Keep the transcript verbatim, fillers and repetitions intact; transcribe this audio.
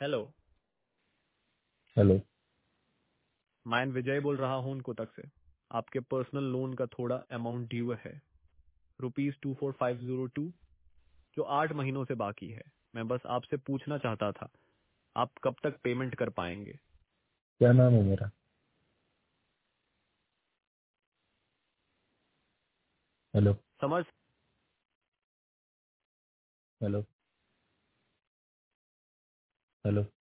Hello. Hello. मैं विजय बोल रहा हूँ कोटक से। आपके पर्सनल लोन का थोड़ा अमाउंट ड्यू है, rupees two four five zero two, जो आठ महीनों से बाकी है। मैं बस आपसे पूछना चाहता था, आप कब तक पेमेंट कर पाएंगे? क्या नाम है मेरा? हेलो। समझ। हेलो। हेलो।